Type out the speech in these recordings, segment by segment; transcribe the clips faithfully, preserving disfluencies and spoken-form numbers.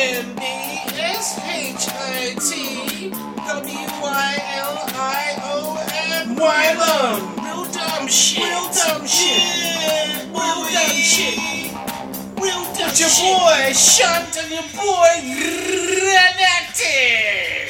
N D S H I T W Y L I O N. Wylam. Real dumb shit. Real dumb shit. Real dumb shit. Real dumb shit. Your boy Shunt and your boy Granati.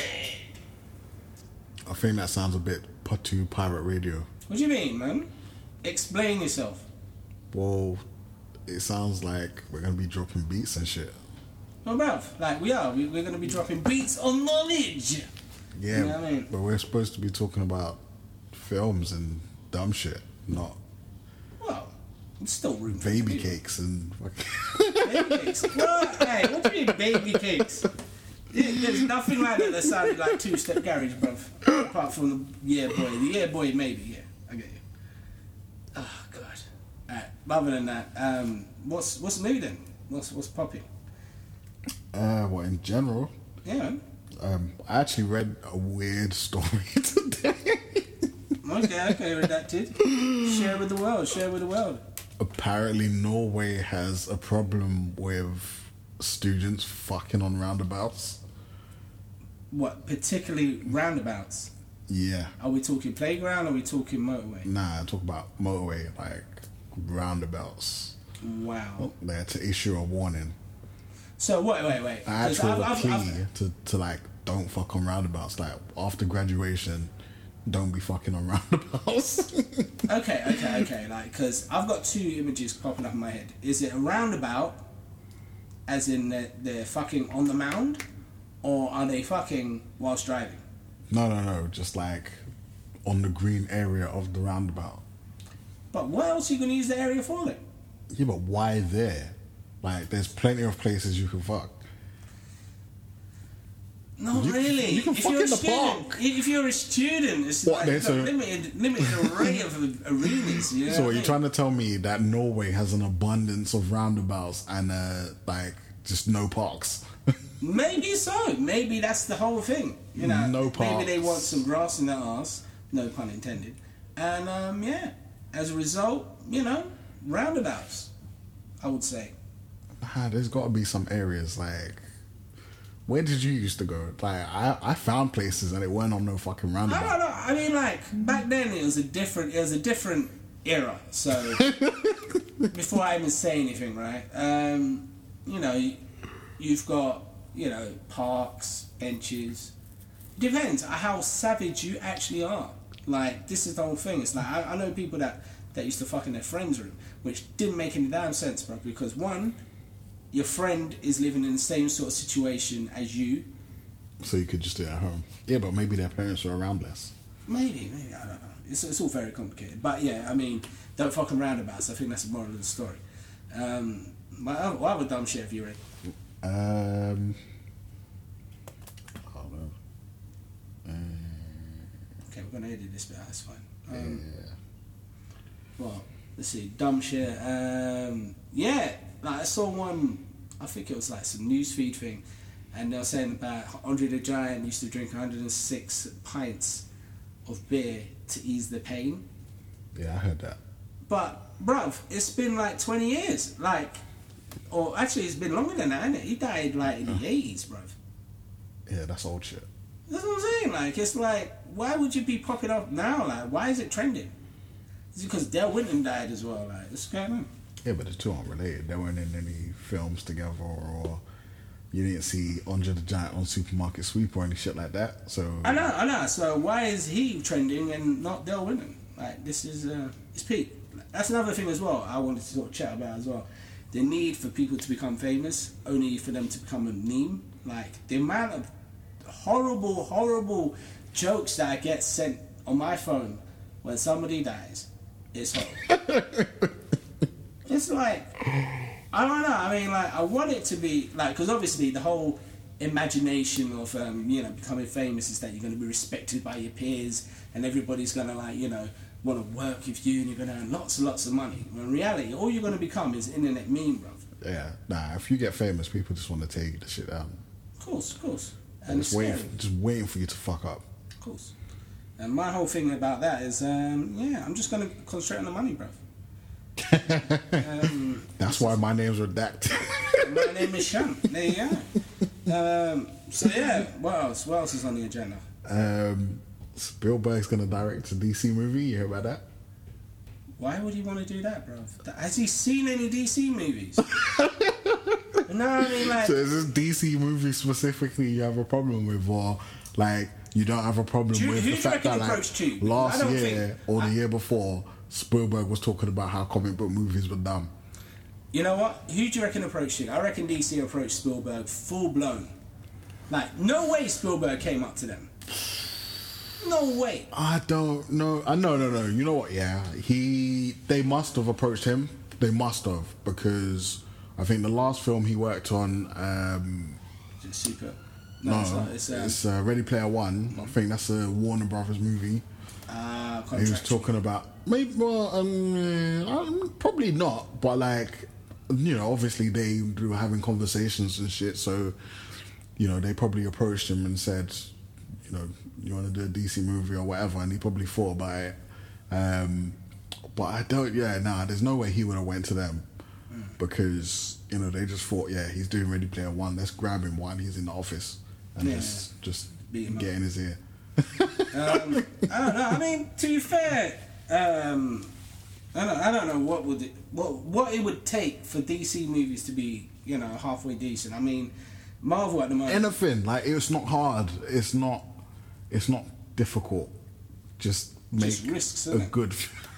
I think that sounds a bit too pirate radio. What do you mean, man? Explain yourself. Well, it sounds like we're gonna be dropping beats and shit. Well, bruv, like we are. We, we're gonna be dropping beats on knowledge. Yeah, You know what I mean? but we're supposed to be talking about films and dumb shit, not Well, it's still room for baby people. cakes and Baby cakes. What? Hey, what do you mean baby cakes? There's nothing like that that sounded like two-step garage, bruv. Apart from the yeah boy. The yeah boy, maybe. Yeah, I get you. Oh god. Alright. Other than that, um, what's what's new then? What's what's popping? uh, well, in general, Yeah. Man. um, I actually read a weird story today. Okay. Okay. Redacted. Share with the world. Share with the world. Apparently, Norway has a problem with students fucking on roundabouts. What, particularly roundabouts? Yeah. Are we talking playground or are we talking motorway? Nah, I talk about motorway, like roundabouts. Wow. They're to issue a warning. So, wait, wait, wait. An 'Cause actual I've- I've- plea I've- to, to like, don't fuck on roundabouts. Like, after graduation, don't be fucking on roundabouts. Okay, okay, okay. Like, because I've got two images popping up in my head. Is it a roundabout, as in they're, they're fucking on the mound, or are they fucking whilst driving? No, no, no. Just like on the green area of the roundabout. But what else are you going to use the area for then? Yeah, but why there? Like, there's plenty of places you can fuck. Not You- really. you can if fuck you're in a the student, park. if you're a student, it's What, like there's a a- limited, limited array of arenas. You know So what are I you mean? trying to tell me that Norway has an abundance of roundabouts and uh, like just no parks? Maybe so. Maybe that's the whole thing. You know, No maybe they parks. want some grass in their arse. No pun intended. And um, yeah, as a result, you know, roundabouts. I would say. Ah, there's got to be some areas like. Where did you used to go? Like I, I found places and it weren't on no fucking I roundabout. don't know. I mean, like back then, it was a different. It was a different era. So before I even say anything, right? Um, you know, you, you've got you know parks, benches. Depends on how savage you actually are. Like this is the whole thing. It's like I, I know people that that used to fuck in their friend's room, which didn't make any damn sense, bro. Because one, your friend is living in the same sort of situation as you. So you could just do it at home. Yeah, but maybe their parents are around less. Maybe, maybe, I don't know. It's, it's all very complicated. But yeah, I mean, don't fucking roundabouts. I think that's the moral of the story. Um, what other, what other dumb shit have you read? Um, I don't know. Um, Okay, we're going to edit this bit out. That's fine. Um, yeah. Well, let's see. Dumb shit. Um, yeah, like I saw one, I think it was like some newsfeed thing, and they were saying about Andre the Giant used to drink one hundred six pints of beer to ease the pain. Yeah, I heard that. But, bruv, it's been like twenty years. Like, or actually, it's been longer than that, hasn't it? He died like in the eighties, bruv. Yeah, that's old shit. That's what I'm saying. Like, it's like, why would you be popping up now? Like, why is it trending? Is it because Del Winton died as well? Like, what's going on? Yeah, but the two aren't related. They weren't in any films together, or you didn't see Andre the Giant on Supermarket Sweep or any shit like that. So I know, I know. So why is he trending and not Del Winton? Like, this is, uh, it's peak. That's another thing as well I wanted to sort of chat about as well. The need for people to become famous, only for them to become a meme. Like, the amount of horrible, horrible jokes that I get sent on my phone when somebody dies. It's horrible. It's like, I don't know. I mean, like, I want it to be like, because obviously the whole imagination of um, you know becoming famous is that you're going to be respected by your peers and everybody's going to like you know want to work with you and you're going to earn lots and lots of money. When in reality, all you're going to become is internet meme, bruv. yeah, nah. If you get famous, people just want to take the shit out. Of course, of course. And Just it's waiting, scary. just waiting for you to fuck up. Of course. And my whole thing about that is, um, yeah, I'm just going to concentrate on the money, bruv. um, That's why my name's redacted. my name is Sean. There you go. Um, so yeah, what else? What else is on the agenda? Um, Spielberg's gonna direct a D C movie. You hear about that? Why would he want to do that, bro? Has he seen any D C movies? No, I mean like. So is this D C movie specifically you have a problem with, or like you don't have a problem you, with who the do fact you that reckon like approached you? last I don't year think- or the I- year before, Spielberg was talking about how comic book movies were dumb. You know what? Who do you reckon approached you? I reckon D C approached Spielberg full blown. Like, no way Spielberg came up to them. No way. I don't know. I no no no. You know what? Yeah, he. They must have approached him. They must have, because I think the last film he worked on. Um, Just super. No, no, it's not. It's, um, it's uh, Ready Player One. I think that's a Warner Brothers movie. uh, He was contractual. talking about maybe well, um, um, probably not, but like you know, obviously they were having conversations and shit. So you know, they probably approached him and said, you know, you want to do a D C movie or whatever, and he probably thought about it. Um, but I don't. Yeah, nah. There's no way he would have went to them because you know they just thought, yeah, he's doing Ready Player One. Let's grab him while he's in the office and Yeah. just just Beat him get up. in his ear. um, I don't know. I mean, to be fair, um, I don't. I don't know what would it, what what it would take for D C movies to be, you know, halfway decent. I mean, Marvel at the moment. Anything like it's not hard. It's not. It's not difficult. Just make Just risks, a innit? good.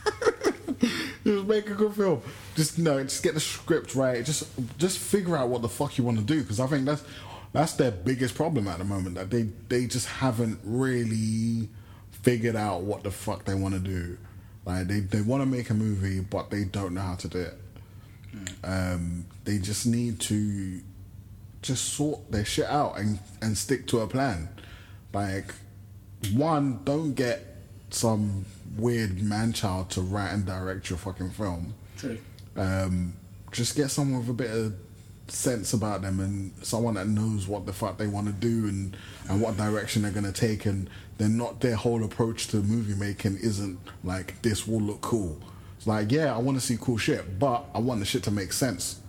Just make a good film. Just no. Just get the script right. Just just figure out what the fuck you want to do, because I think that's that's their biggest problem at the moment. That they they just haven't really figured out what the fuck they want to do. Like they they want to make a movie, but they don't know how to do it. Um, they just need to just sort their shit out and, and stick to a plan. Like, one, don't get some weird man-child to write and direct your fucking film. True. Um, just get someone with a bit of sense about them and someone that knows what the fuck they want to do and, and what direction they're going to take, and they're not, their whole approach to movie making isn't like, this will look cool. It's like, yeah, I want to see cool shit, but I want the shit to make sense.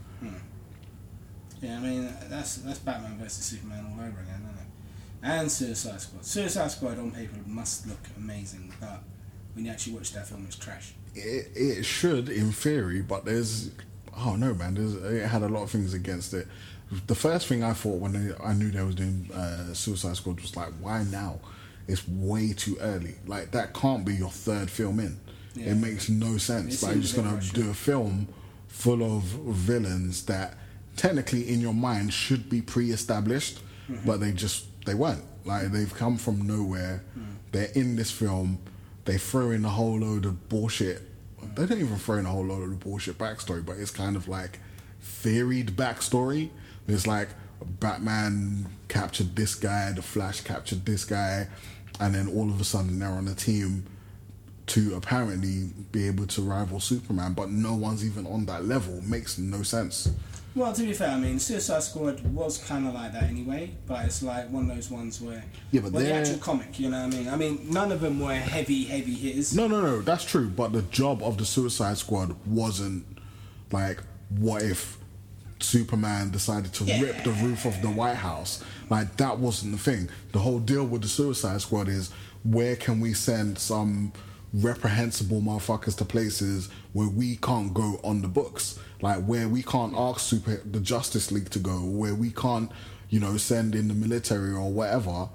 Yeah, I mean that's that's Batman versus Superman all over again, isn't it? And Suicide Squad. Suicide Squad on paper must look amazing, but when you actually watch that film, it's trash. It, it should, in theory, but there's, oh no, man, there's, it had a lot of things against it. The first thing I thought when they, I knew they was doing uh, Suicide Squad was like, why now? It's way too early. Like, that can't be your third film in. Yeah. It makes no sense. It Like, you're seems just a bit gonna rushed. do a film full of villains that technically in your mind should be pre-established, Mm-hmm. but they just, they weren't. Like, they've come from nowhere. Mm. They're in this film. They throw in a whole load of bullshit. They don't even throw in a whole load of bullshit backstory, but it's kind of like theoried backstory. There's like Batman captured this guy, the Flash captured this guy, and then all of a sudden they're on a team to apparently be able to rival Superman, but no one's even on that level. Makes no sense. Well, to be fair, I mean, Suicide Squad was kind of like that anyway, but it's like one of those ones where... Yeah, but well, the they're- actual comic, you know what I mean? I mean, none of them were heavy, heavy hitters. No, no, no, that's true. But the job of the Suicide Squad wasn't like, what if Superman decided to Yeah. rip the roof of the White House? Like, that wasn't the thing. The whole deal with the Suicide Squad is, where can we send some reprehensible motherfuckers to places where we can't go on the books? Like, where we can't ask super the Justice League to go, where we can't, you know, send in the military or whatever.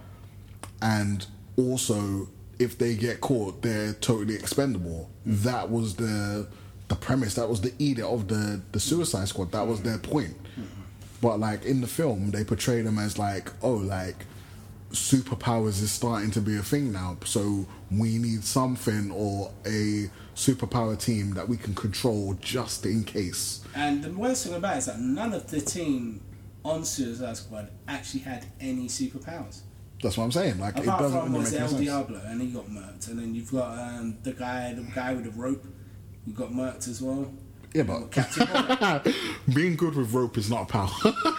And also, if they get caught, they're totally expendable. That was the the premise. That was the edict of the the Suicide Squad. That was their point. But like in the film, they portray them as like, oh, like superpowers is starting to be a thing now. So we need something or a superpower team that we can control just in case. And the worst thing about it is that none of the team on Suicide Squad actually had any superpowers. That's what I'm saying. Like, it Apart doesn't from really was make any El sense. Diablo, and he got murked. And then you've got um, the guy, the guy with the rope, who got murked as well. Yeah, You've but got Captain Marvel. being good with rope is not a power.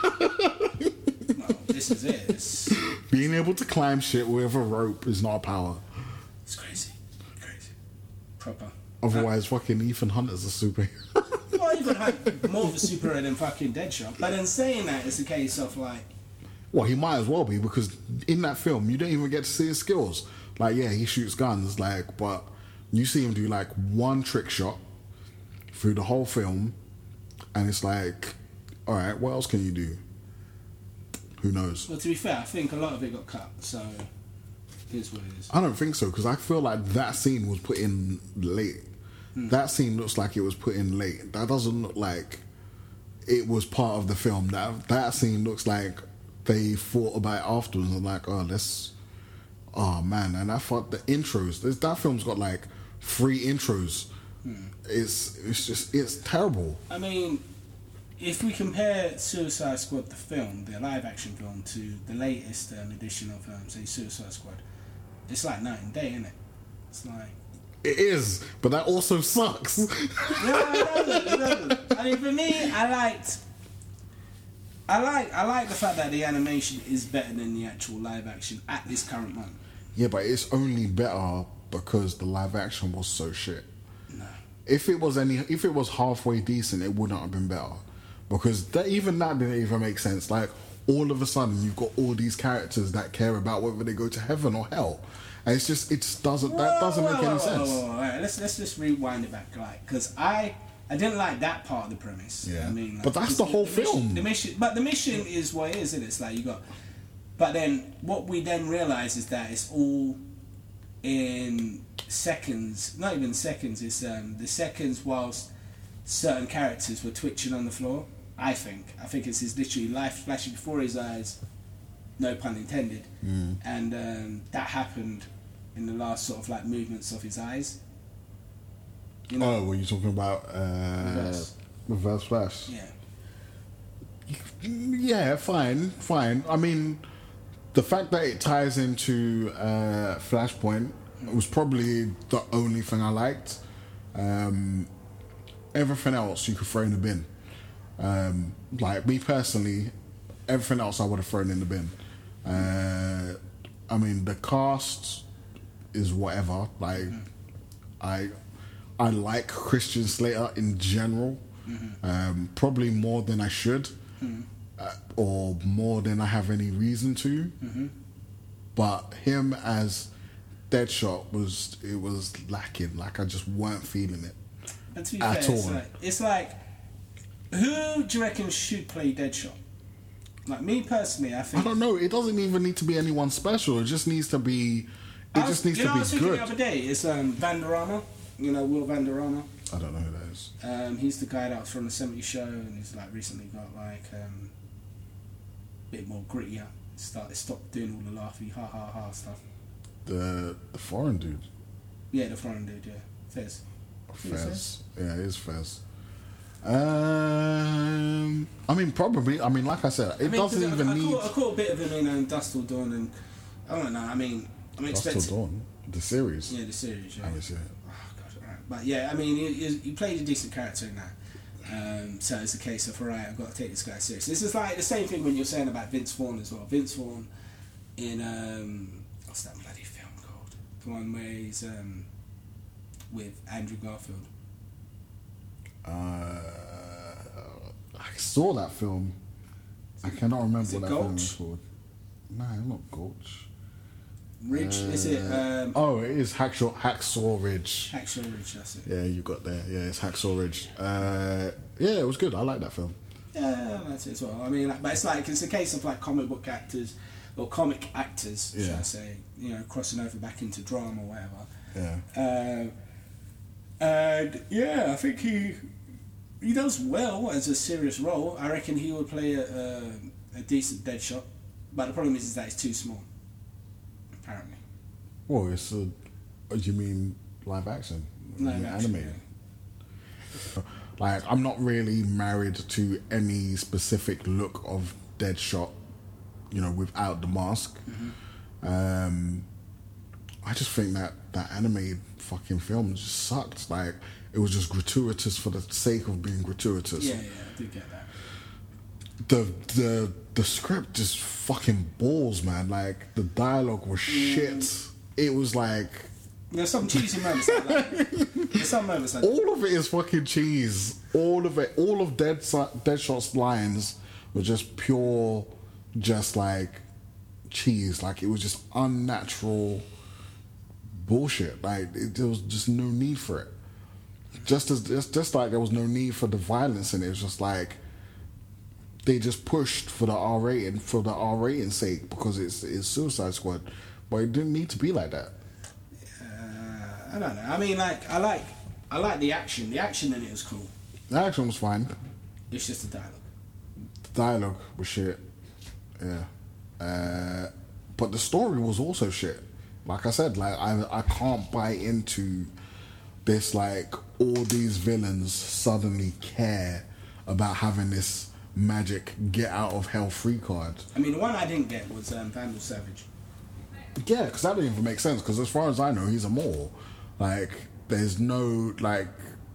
No, this is it. It's, Being able to climb shit with a rope is not a power. it's crazy, crazy, proper. Otherwise, fucking Ethan Hunt is a superhero. Well, Ethan Hunt more of a superhero than fucking Deadshot. But then saying that, it's a case of like, Well, he might as well be, because in that film you don't even get to see his skills. Like, yeah, he shoots guns, like, but you see him do like one trick shot through the whole film, and it's like, all right, what else can you do? Who knows? well, to be fair, I think a lot of it got cut, so here's what it is. I don't think so, because I feel like that scene was put in late. Hmm. That scene looks like it was put in late. That doesn't look like it was part of the film. That that scene looks like they thought about it afterwards and like, oh, let's, oh man, and I thought the intros. This, that film's got like three intros. Hmm. It's it's just it's terrible. I mean, if we compare Suicide Squad, the film, the live-action film, to the latest um, edition of, um, say, Suicide Squad, it's like night and day, isn't it? It's like... It is, but that also sucks. No, it doesn't, it doesn't. I mean, for me, I liked... I like I like the fact that the animation is better than the actual live-action at this current moment. Yeah, but it's only better because the live-action was so shit. No. If it was any, if it was halfway decent, it wouldn't have been better, because that, even that didn't even make sense. Like, all of a sudden, you've got all these characters that care about whether they go to heaven or hell, and it's just it just doesn't that doesn't whoa, make whoa, any whoa, sense. Whoa, whoa, whoa. All right, let's let's just rewind it back, like, because I I didn't like that part of the premise. Yeah. I mean, like, But that's 'cause the whole mission, film. The mission, but the mission is what it is, isn't it? It's like you got, but then what we then realise is that it's all in seconds, not even seconds. It's um, the seconds whilst certain characters were twitching on the floor. I think. I think it's his literally life flashing before his eyes, no pun intended. Mm. And um, that happened in the last sort of like movements of his eyes. You know? Oh, were you talking about uh, Reverse. Reverse Flash? Yeah. Yeah, fine, fine. I mean, the fact that it ties into uh, Flashpoint was probably the only thing I liked. Um, everything else you could throw in the bin. Um, like me personally, everything else I would have thrown in the bin. Uh, I mean, the cast is whatever. Like, mm-hmm. I I like Christian Slater in general, mm-hmm. um, probably more than I should, mm-hmm. uh, or more than I have any reason to. Mm-hmm. But him as Deadshot was it was lacking. Like, I just weren't feeling it And to be at fair, all. it's like, it's like, who do you reckon should play Deadshot? Like, me personally, I think... I don't know. It doesn't even need to be anyone special. It just needs to be... It was, just needs you know, to I was be thinking good. the other day, it's um, Vanderama. You know, Will Vanderama. I don't know who that is. Um, he's the guy that was from the seventies show, and he's like recently got like um, a bit more grittier. Started stopped doing all the laughy ha ha ha stuff. The, the foreign dude. Yeah, the foreign dude. Yeah, Fez. Fez. Yeah, it is Fez. Um, I mean, probably. I mean, like I said, it I mean, doesn't I, even I need. Caught, I caught a bit of him in um, Dust Till Dawn, and I don't know. I mean, I'm Dust Till expecting. Dawn, the series. Yeah, the series. Yeah. I haven't seen it. Oh, God, all right. But yeah, I mean, he, he played a decent character in that. Um, so it's a case of, alright, I've got to take this guy seriously. This is like the same thing when you're saying about Vince Vaughn as well. Vince Vaughn in um, what's that bloody film called? The one where he's um, with Andrew Garfield. Uh, I saw that film. I cannot remember Is it what that film Gulch? is called. No, not Gulch. Ridge, Uh, is it? Um, Oh, it is Hacksaw, Hacksaw Ridge. Hacksaw Ridge, that's it. Yeah, you got there. Yeah, it's Hacksaw Ridge. Uh, yeah, it was good. I like that film. Yeah, that's it as well. I mean, like, but it's like, it's a case of like comic book actors, or comic actors, should Yeah. I say, you know, crossing over back into drama or whatever. Yeah. Uh, and yeah, I think he he does well as a serious role. I reckon he would play a, a, a decent Deadshot, but the problem is, is that he's too small. Apparently, Well, it's a. You mean live action? Live You mean action, animated? Like, I'm not really married to any specific look of Deadshot, you know, without the mask. Mm-hmm. Um, I just think that that animated fucking film just sucked. Like, it was just gratuitous for the sake of being gratuitous. yeah, yeah, I do get that. The the the script just fucking balls, man. Like, the dialogue was shit. Mm. It was like, There's some cheesy moments. Like that. There's some moments like all of it is fucking cheese. All of it, all of Dead Deadshot's lines were just pure, just like cheese. Like it was just unnatural bullshit. Like it, there was just no need for it. Just as just, just like there was no need for the violence in it. It was just like they just pushed for the R rating for the R rating sake because it's it's Suicide Squad, but it didn't need to be like that. Uh, I don't know. I mean, like I like I like the action. The action in it was cool. The action was fine. It's just the dialogue. The dialogue was shit. Yeah. Uh, but the story was also shit. Like I said, like I I can't buy into this. Like all these villains suddenly care about having this magic get out of hell free card. I mean, the one I didn't get was um, Vandal Savage. Yeah, because that didn't even make sense. Because as far as I know, he's a Moor. Like there's no like.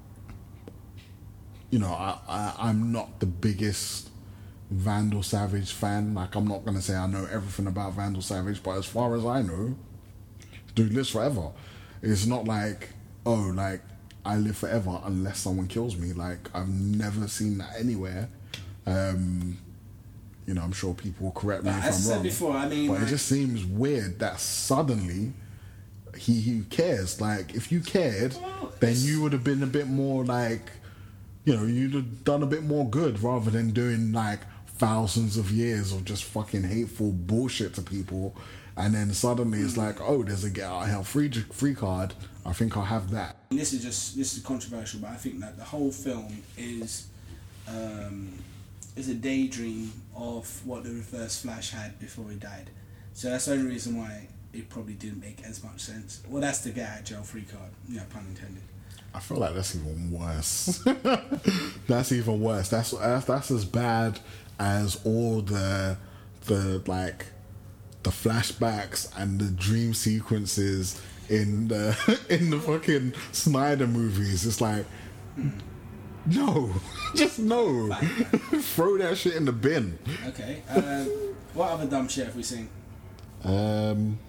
You know, I, I I'm not the biggest Vandal Savage fan. Like I'm not gonna say I know everything about Vandal Savage, but as far as I know, dude lives forever. It's not like, oh, like I live forever unless someone kills me. Like I've never seen that anywhere. Um, you know, I'm sure people will correct me But if as I I'm said wrong. before, I mean, but like, it just seems weird that suddenly he he cares. Like if you cared, Well, then it's- you would have been a bit more like, you know, you'd have done a bit more good rather than doing like thousands of years of just fucking hateful bullshit to people. And then suddenly it's like, oh, there's a get out of hell free free card. I think I'll have that. this is just this is controversial, but I think that the whole film is um, is a daydream of what the Reverse Flash had before he died. So that's the only reason why it probably didn't make as much sense. Well, that's the get out of jail free card. Yeah, pun intended. I feel like that's even worse. That's even worse. That's, that's that's as bad as all the the like the flashbacks and the dream sequences in the in the fucking Snyder movies. It's like, no, just no. Throw that shit in the bin. Okay. Uh, what other dumb shit have we seen? Um,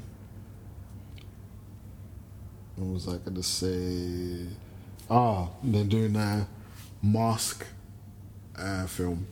what was I gonna say? Ah, they're doing a Mask uh, film.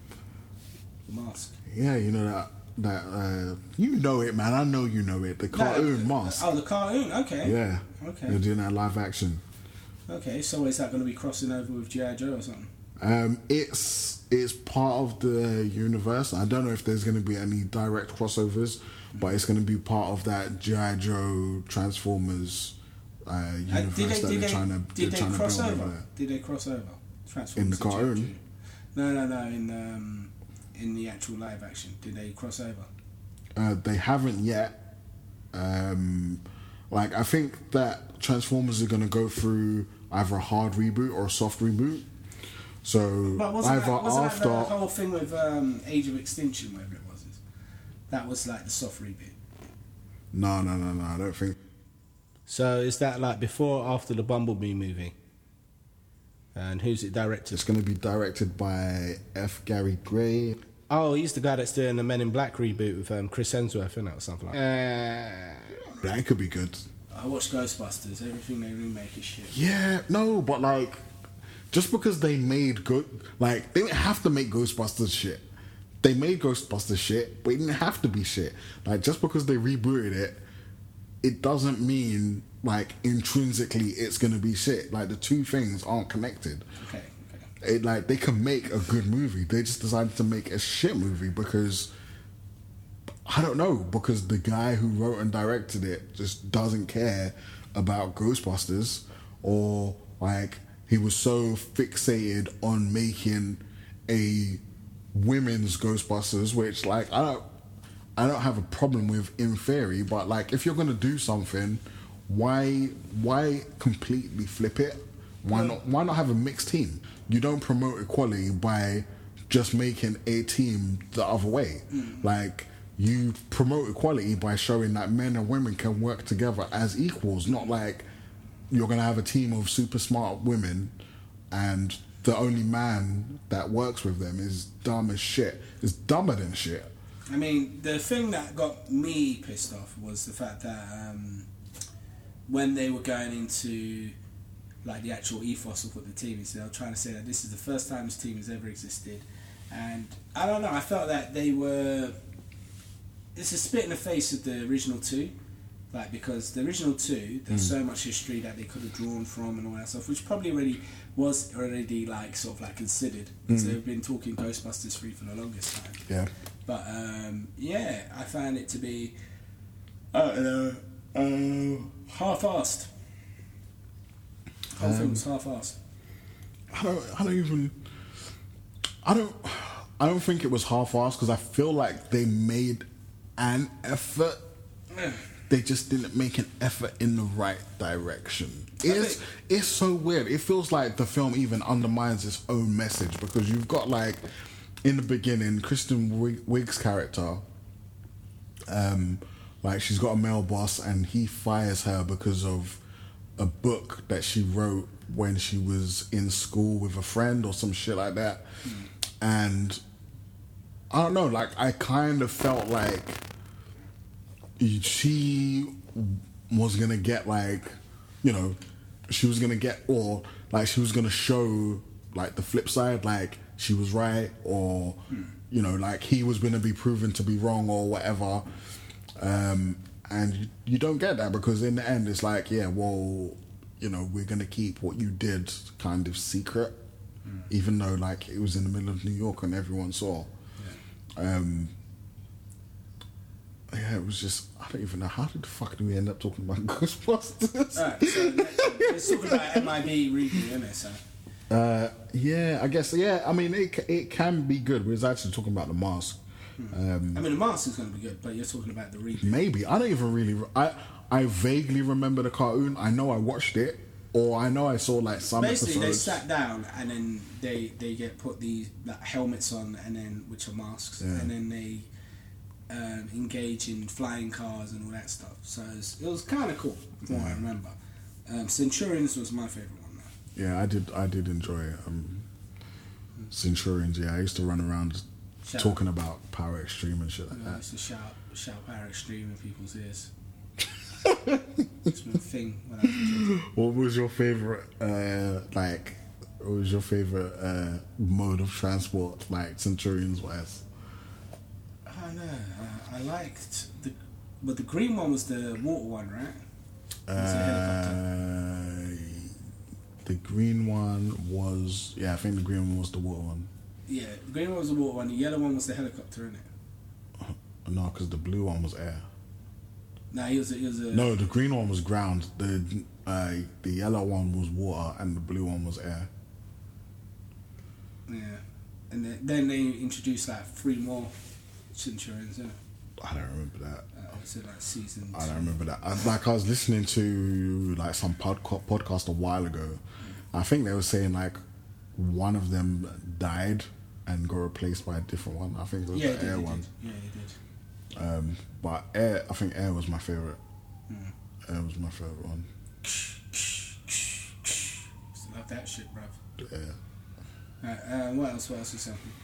Mask. Yeah, you know that that uh, you know it, man. I know you know it. The cartoon No, Mask. Oh, the cartoon. Okay. Yeah. Okay. They're doing that live action. Okay. So is that going to be crossing over with G I Joe or something? Um, it's it's part of the universe. I don't know if there's going to be any direct crossovers, but it's going to be part of that G I Joe Transformers uh, universe Uh, did they, that did they're they, trying to did they're they trying to cross build over? over there. Did they cross over? Transformers In the and G I Joe? cartoon? No, no, no. In um, in the actual live action, did they cross over? Uh, they haven't yet. Um, like I think that Transformers are going to go through either a hard reboot or a soft reboot. So But wasn't either that, wasn't after that the whole thing with um, Age of Extinction, whatever it was? That was like the soft reboot. no, no, no, no. I don't think. So is that like before or after the Bumblebee movie? And who's it directed? It's going to be directed by F. Gary Gray. Oh, he's the guy that's doing the Men in Black reboot with um, Chris Hemsworth, isn't it, or something like that? Uh, That could be good. I watched Ghostbusters. Everything they remake is shit. Yeah, no, but like, just because they made good, like, they didn't have to make Ghostbusters shit. They made Ghostbusters shit, but it didn't have to be shit. Like, just because they rebooted it, it doesn't mean, like, intrinsically it's gonna be shit. Like, the two things aren't connected. Okay, okay. It, like, they can make a good movie. They just decided to make a shit movie because, I don't know, because the guy who wrote and directed it just doesn't care about Ghostbusters, or, like, he was so fixated on making a women's Ghostbusters, which, like, I don't I don't have a problem with in theory, but like if you're gonna do something, why why completely flip it? Why not why not have a mixed team? You don't promote equality by just making a team the other way. Mm. Like you promote equality by showing that men and women can work together as equals, not like you're gonna have a team of super smart women and the only man that works with them is dumb as shit. Is dumber than shit. I mean, the thing that got me pissed off was the fact that um, when they were going into like the actual ethos of what the team is. They're trying to say that this is the first time this team has ever existed, and I don't know. I felt that they were. It's a spit in the face of the original two, like because the original two, there's mm. so much history that they could have drawn from and all that stuff, which probably already was already like sort of like considered. Mm. So they've been talking Ghostbusters three for the longest time. Yeah. But um, yeah, I found it to be I don't know, uh, half-assed. The whole um, thing was half-assed. I don't. I don't even. I don't. I don't think it was half-assed because I feel like they made an effort. They just didn't make an effort in the right direction. It's think, it's so weird. It feels like the film even undermines its own message because you've got like in the beginning, Kristen Wiig's character, um, like she's got a male boss and he fires her because of a book that she wrote when she was in school with a friend or some shit like that. Mm. And I don't know, like I kind of felt like she was gonna get like, you know, she was gonna get, or like she was gonna show like the flip side, like she was right, or mm. you know, like he was gonna be proven to be wrong or whatever. Um, and you, you don't get that because in the end it's like, yeah, well, you know, we're gonna keep what you did kind of secret, mm. even though like it was in the middle of New York and everyone saw. Yeah. Um, yeah, it was just, I don't even know, how did the fuck do we end up talking about Ghostbusters? Alright, so let's, let's talk about M I B review, isn't it, so? Uh, yeah, I guess, yeah, I mean, it it can be good. We was actually talking about The Mask. Hmm. Um, I mean, The Mask is going to be good, but you're talking about the review. Maybe. I don't even really, I, I vaguely remember the cartoon. I know I watched it, or I know I saw like some Basically, episodes. they sat down and then they, they get put these like, helmets on, and then which are masks, yeah. and then they um, engage in flying cars and all that stuff. So it was, it was kind of cool, from yeah. what I remember. Um, Centurions was my favourite one, though. Yeah, I did I did enjoy um, Centurions, yeah. I used to run around shout talking out. about Power Extreme and shit like yeah, that. I used to shout, shout Power Extreme in people's ears. It's been a thing when I was a kid. What was your favourite, uh, like, what was your favourite uh, mode of transport, like, Centurions-wise? I don't know. I, I liked the... But the green one was the water one, right? It was uh, a helicopter. The green one was... Yeah, I think the green one was the water one. Yeah, the green one was the water one. The yellow one was the helicopter, innit? No, because the blue one was air. Nah, he was a, he was a... No, the green one was ground. The uh, the yellow one was water, and the blue one was air. Yeah, and then, then they introduced like three more Centurions, innit? I don't remember that. Uh, was it like season? I don't remember that. I, like I was listening to like some podca- podcast a while ago. Mm. I think they were saying like one of them died and got replaced by a different one. I think it was yeah, the did, air did, one. Did. Yeah, he did. Um, but air, I think air was my favorite. Mm. Air was my favorite one. Love that shit, bruv. Yeah. Uh, uh, what else? What else is happening?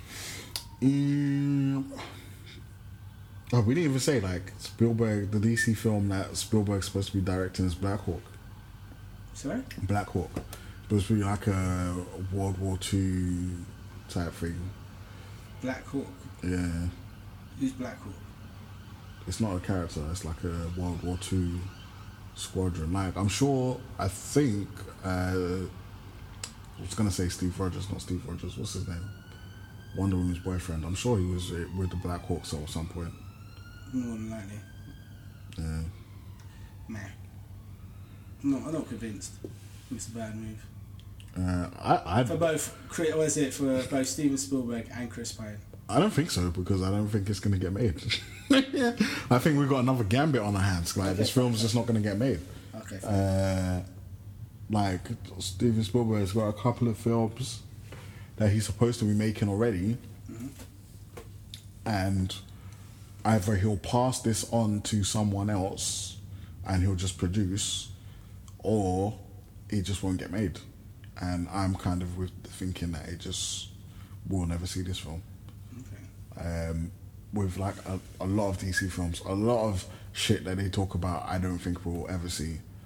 Mm, oh, we didn't even say like Spielberg, the D C film that Spielberg's supposed to be directing is Black Hawk. Sorry? Black Hawk. Supposed to be like a World War Two type thing. Black Hawk. Yeah. Who's Black Hawk? It's not a character. It's like a World War Two squadron. Like I'm sure. I think. Uh, I was gonna say Steve Rogers, not Steve Rogers. What's his name? Wonder Woman's boyfriend. I'm sure he was with the Black Hawks at some point. More than likely. Yeah. Man. No, I'm not convinced. It's a bad move. Uh, I, I for both. What is it for both Steven Spielberg and Chris Pine? I don't think so because I don't think it's going to get made. Yeah. I think we've got another Gambit on our hands. Like okay, this film's just not going to get made. Okay. Uh, like Steven Spielberg's got a couple of films that he's supposed to be making already, mm-hmm. and either he'll pass this on to someone else and he'll just produce, or it just won't get made. And I'm kind of with the thinking that it just will never see this film. Um, with like a, a lot of D C films, a lot of shit that they talk about, I don't think we'll ever see.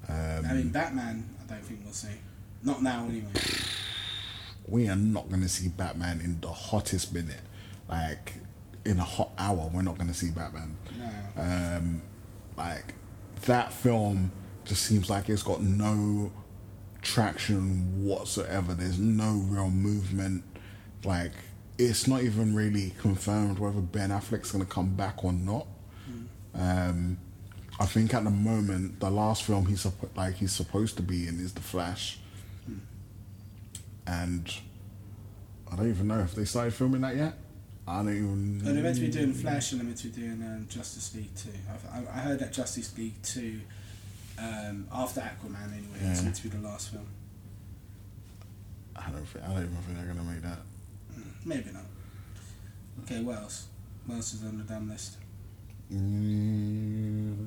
Um, I mean, Batman, I don't think we'll see. Not now, anyway. We are not going to see Batman in the hottest minute. Like, in a hot hour, we're not going to see Batman. No. Um, like, that film just seems like it's got no traction whatsoever. There's no real movement. Like, it's not even really confirmed whether Ben Affleck's going to come back or not. Mm. Um, I think at the moment, the last film he's suppo- like he's supposed to be in is The Flash. Mm. And I don't even know if they started filming that yet. I don't even... No, they're meant to be doing Flash and they're meant to be doing um, Justice League two. I've, I heard that Justice League two, um, after Aquaman anyway, yeah. It's meant to be the last film. I don't think, I don't even think they're going to make that. Maybe not. Okay, what else? What else is on the damn list? Mm.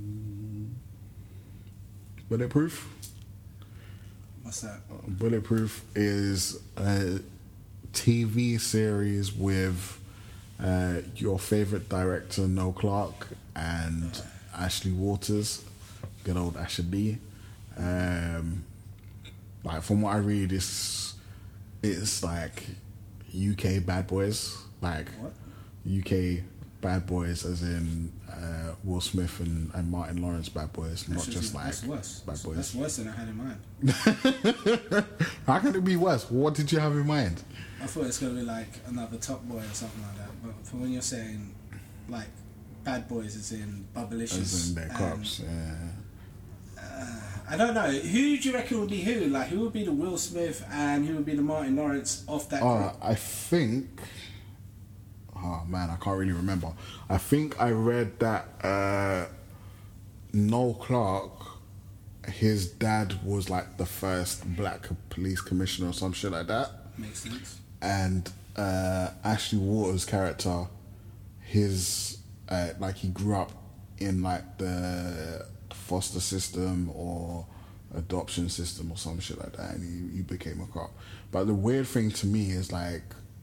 Bulletproof? What's that? Bulletproof is a T V series with uh, your favourite director, Noel Clarke, and uh. Ashley Waters. Good old Ashley. Um, like, from what I read, it's, it's like U K Bad Boys, like what? U K Bad Boys, as in uh, Will Smith and, and Martin Lawrence Bad Boys, not just even, like that's worse. Bad Boys. That's worse than I had in mind. How can it be worse? What did you have in mind? I thought it's gonna be like another Top Boy or something like that. But for when you're saying like Bad Boys, as in Bubblicious, as in their cops, yeah. Uh, I don't know. Who do you reckon would be who? Like, who would be the Will Smith and who would be the Martin Lawrence of that Uh, group? I think... Oh, man, I can't really remember. I think I read that uh, Noel Clarke, his dad was, like, the first black police commissioner or some shit like that. Makes sense. And uh, Ashley Waters' character, his... Uh, like, he grew up in, like, the... foster system or adoption system or some shit like that, and he, he became a cop. But the weird thing to me is, like,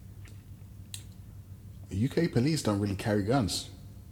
U K police don't really carry guns.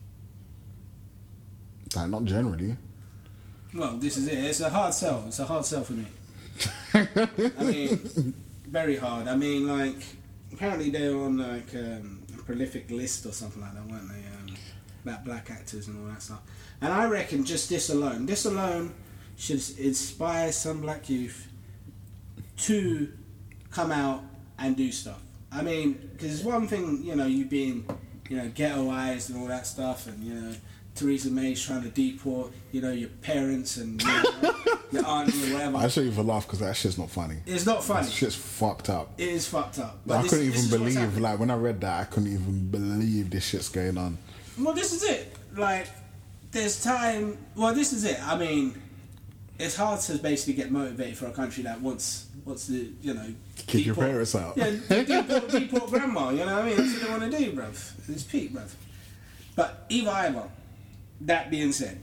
Like, not generally. Well, this is it. It's a hard sell. It's a hard sell for me. I mean, very hard. I mean, like, apparently they were on, like, um, a prolific list or something like that, weren't they? Um, about black actors and all that stuff. And I reckon just this alone, this alone should inspire some black youth to come out and do stuff. I mean, because it's one thing, you know, you being, you know, ghettoized and all that stuff, and, you know, Theresa May's trying to deport, you know, your parents and, you know, your auntie or whatever. I should even laugh because that shit's not funny. It's not funny. That shit's fucked up. It is fucked up. But I this, couldn't this even is believe, like, when I read that, I couldn't even believe this shit's going on. Well, this is it. Like, there's time... Well, this is it. I mean, it's hard to basically get motivated for a country that wants wants to, you know... Kick your parents out. Yeah, deport, deport grandma, you know what I mean? That's what they want to do, bruv. It's peak, bruv. But either either, that being said,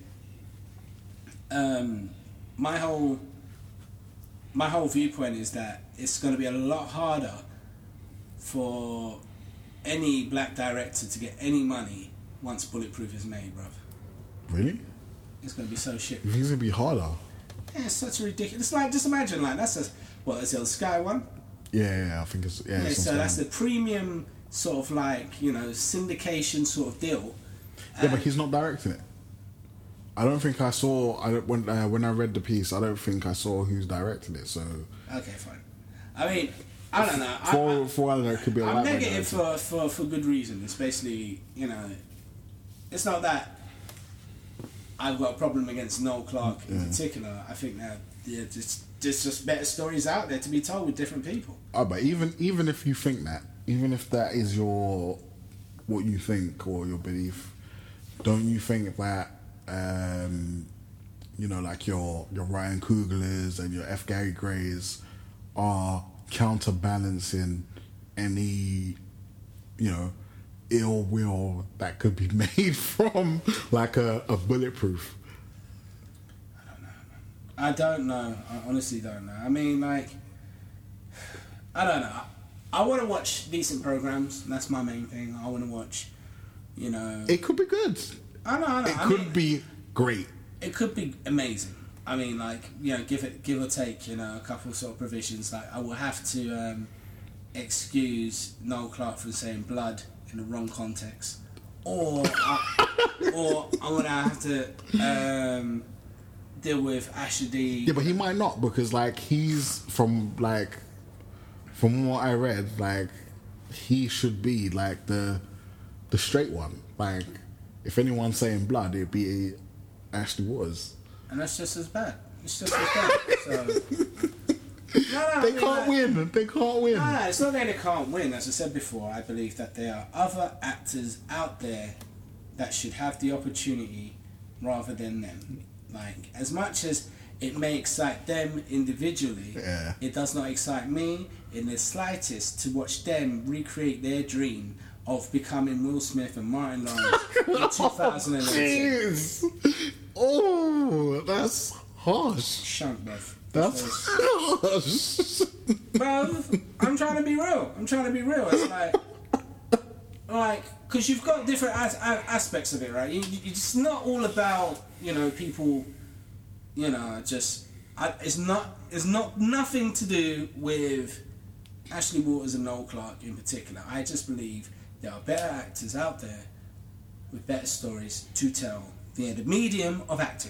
um, my whole... My whole viewpoint is that it's going to be a lot harder for any black director to get any money once Bulletproof is made, bruv. Really? It's going to be so shit. You think it's going to be harder? Yeah, it's such a ridiculous... It's like, just imagine, like, that's a... What, is it the Sky One? Yeah, yeah, I think it's... Yeah, yeah it's so on that's Sky. the premium sort of, like, you know, syndication sort of deal. Yeah, and but he's not directing it. I don't think I saw... I don't, when, uh, when I read the piece, I don't think I saw who's directing it, so... Okay, fine. I mean, I don't know. For, I, I, for all I know, it could be a I'm light negative for, for, for good reason. It's basically, you know... It's not that I've got a problem against Noel Clarke in yeah. particular. I think that yeah, just, there's just better stories out there to be told with different people. Oh, but even even if you think that, even if that is your what you think or your belief, don't you think that um, you know, like your your Ryan Coogler's and your F. Gary Gray's are counterbalancing any, you know, ill will that could be made from like a, a Bulletproof? I don't know. I don't know. I honestly don't know. I mean, like, I don't know. I, I want to watch decent programs. That's my main thing. I want to watch, you know. It could be good. I know. I know. It I could mean, be great. It could be amazing. I mean, like, you know, give it, give or take, you know, a couple sort of provisions. Like, I will have to um, excuse Noel Clarke from saying blood in the wrong context, or I, or I'm gonna have to um, deal with Ashley. Yeah, but he might not, because like he's from like from what I read, like he should be like the the straight one. Like if anyone's saying blood, it'd be Ashley Waters. And that's just as bad. It's just as bad. So no, no, they I mean, can't like, win. They can't win. No, no, it's not that they can't win. As I said before, I believe that there are other actors out there that should have the opportunity rather than them. Like, as much as it may excite them individually, yeah. it does not excite me in the slightest to watch them recreate their dream of becoming Will Smith and Martin Lawrence in two thousand eighteen. Jeez. Oh, that's harsh. Shunk, bruv. That's harsh. Bro, I'm trying to be real. I'm trying to be real. It's like, like, because you've got different as- a- aspects of it, right? You, you, it's not all about, you know, people, you know, just. I, it's not. It's not nothing to do with Ashley Waters and Noel Clarke in particular. I just believe there are better actors out there with better stories to tell via the medium of acting.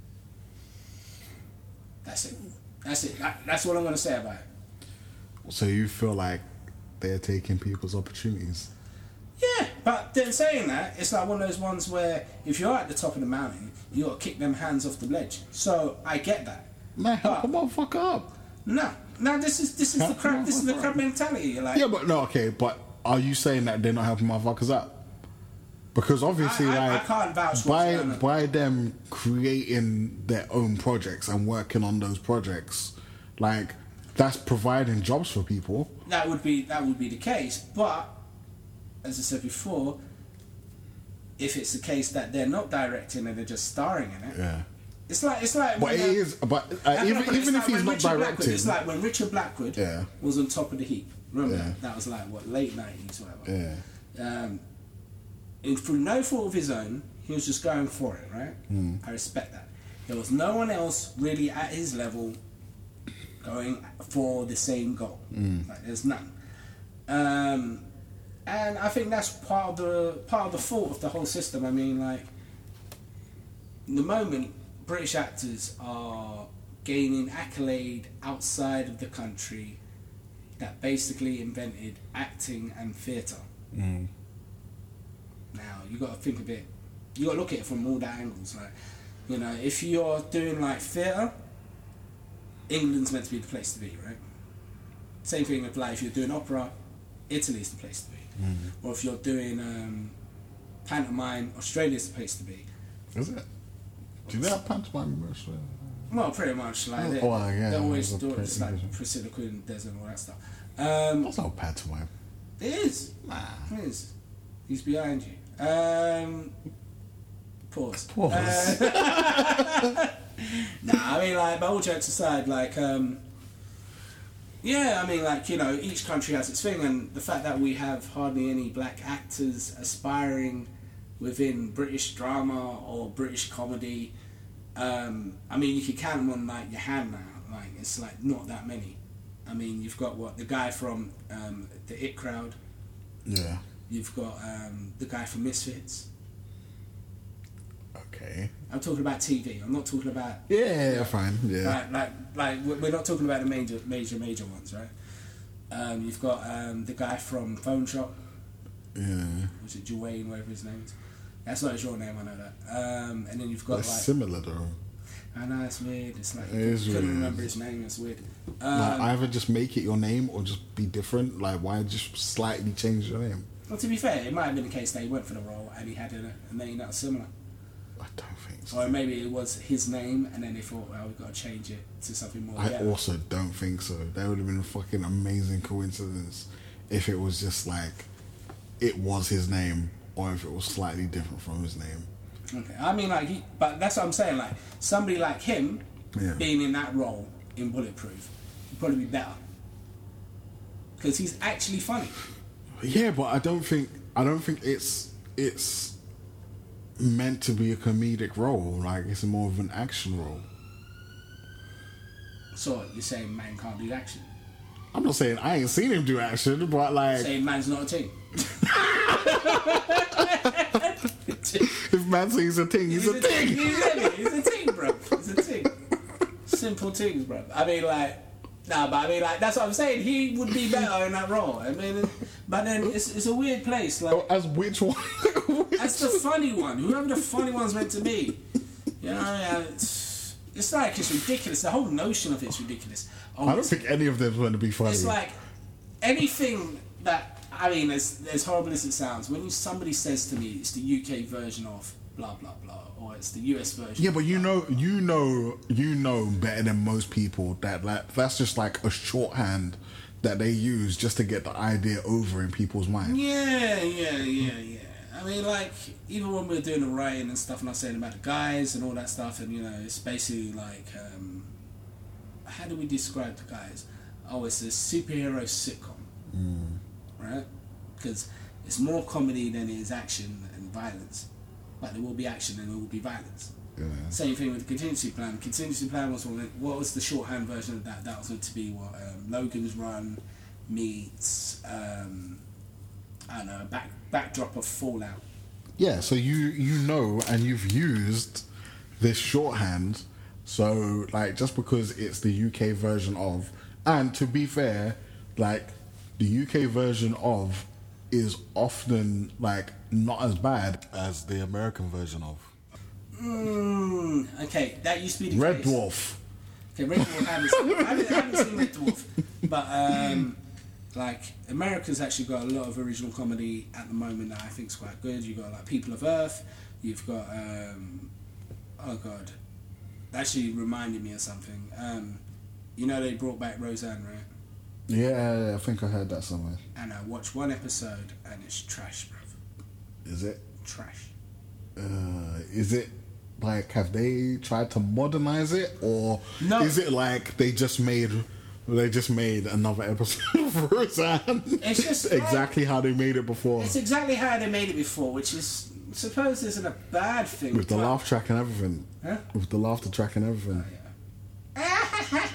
That's it. That's it. That, that's what I'm going to say about it. So you feel like they're taking people's opportunities? Yeah, but then saying that, it's like one of those ones where if you're at the top of the mountain, you got to kick them hands off the ledge. So I get that. Man, help But- the motherfucker up. No, no, this is this is the Help crab. This is the motherfucker crab up. mentality. You're like, Yeah, but no, okay, but are you saying that they're not helping motherfuckers up? Because obviously, I- I- like, I can't vouch for by it, no. by them creating their own projects and working on those projects, like that's providing jobs for people. that would be that would be the case. But as I said before, if it's the case that they're not directing and they're just starring in it, Yeah, it's like it's like. but when, it uh, is. But uh, how can I even put it? It's even like if he's when not Richard Blackwood- directing, it's like when Richard Blackwood Yeah. was on top of the heap. Remember Yeah. that? That was like what late nineties, whatever. yeah, Um, and through no fault of his own, he was just going for it, right? Hmm. I respect that. There was no one else really at his level going for the same goal. Hmm. Like, there's none. Um, and I think that's part of the part of the fault of the whole system. I mean, like, the moment British actors are gaining accolade outside of the country that basically invented acting and theatre. Mm. Now you got to think of it. You got to look at it from all the angles. Like, you know, if you're doing like theatre, England's meant to be the place to be, right? Same thing with like if you're doing opera, Italy's the place to be. Mm. Or if you're doing um, pantomime, Australia's the place to be. Is it? Do they have pantomime in Australia? Well, pretty much like Oh, they, well, yeah, they always it's a do it. pretty It's like division. Priscilla Queen, Des and all that stuff. Um, That's not pantomime. it is. Nah. It is. He's behind you. Um, pause. Pause. Uh, nah, I mean, like, but all jokes aside, like, um, yeah, I mean, like, you know, each country has its thing, and the fact that we have hardly any black actors aspiring within British drama or British comedy, um, I mean, you can count them on, like, your hand now. Like, it's, like, not that many. I mean, you've got, what, the guy from um, the It Crowd. Yeah. You've got um, the guy from Misfits. Okay. I'm talking about T V. I'm not talking about Yeah, yeah, fine. Yeah. like like like we're we're not talking about the major major major ones, right? Um, you've got um, the guy from Phone Shop. Yeah. Was it Dwayne, whatever his name is? That's not his real name, I know that. Um, and then you've got They're like similar though. I know it's weird. It's like It you is couldn't weird. remember his name. It's weird. Um, Like either just make it your name or just be different. Like why just slightly change your name? well, to be fair, it might have been the case that he went for the role and he had a, a name that was similar. I don't think so. Or maybe it was his name, and then they thought, well, we've got to change it to something more. I better. also don't think so. That would have been a fucking amazing coincidence if it was just like it was his name or if it was slightly different from his name. Okay, I mean, like, he, but that's what I'm saying. Like, somebody like him Yeah. being in that role in Bulletproof would probably be better because he's actually funny. Yeah, but I don't think I don't think it's it's meant to be a comedic role. Like it's more of an action role. So you're saying man can't do action? I'm not saying I ain't seen him do action, but like, saying man's not a team. If man says he's a thing, he's, he's a, a thing. He's a, he's a team, bro. He's a team. Simple things, bro. I mean, like, nah, but I mean, like, that's what I'm saying. He would be better in that role. I mean, but then it's it's a weird place. Like, as which one? That's the funny one. Whoever the funny one's meant to be. You know, I mean, it's, it's like it's ridiculous. The whole notion of it's ridiculous. Oh, I don't think any of them are going to be funny. It's like anything that. I mean, as, as horrible as it sounds, when you, somebody says to me it's the U K version of blah blah blah, or it's the U S version. Yeah, but you blah, know, blah, blah. you know, you know better than most people that like, that's just like a shorthand that they use just to get the idea over in people's minds. Yeah, yeah, yeah, yeah. I mean, like, even when we were doing the writing and stuff, and I was saying about the guys and all that stuff, and you know, it's basically like, um, how do we describe the guys? Oh, it's a superhero sitcom. Mm. Right? Because it's more comedy than it is action and violence. But there will be action and there will be violence. Yeah. Same thing with the contingency plan. Contingency plan was what, what was the shorthand version of that? That was meant to be what um, Logan's Run meets um, I don't know, a back backdrop of Fallout. Yeah, so you you know, and you've used this shorthand. So like, just because it's the U K version of, and to be fair, like, the U K version of is often like not as bad as the American version of. Mm, okay, that used to be the Red case. Dwarf. Okay, Red Dwarf. I haven't seen, I haven't, I haven't seen Red Dwarf, but um, like America's actually got a lot of original comedy at the moment that I think is quite good. You've got like People of Earth. You've got um, oh god, that actually reminded me of something. Um, you know they brought back Roseanne, right? Yeah, I think I heard that somewhere. And I watched one episode and it's trash, bruv. Is it? Trash. Uh, is it like, have they tried to modernize it, or No. is it like they just made they just made another episode of Roseanne? It's just exactly how they made it before. It's exactly how they made it before, which is, I suppose, isn't a bad thing. With the but- laugh track and everything. Huh? With the laughter track and everything. Oh, yeah.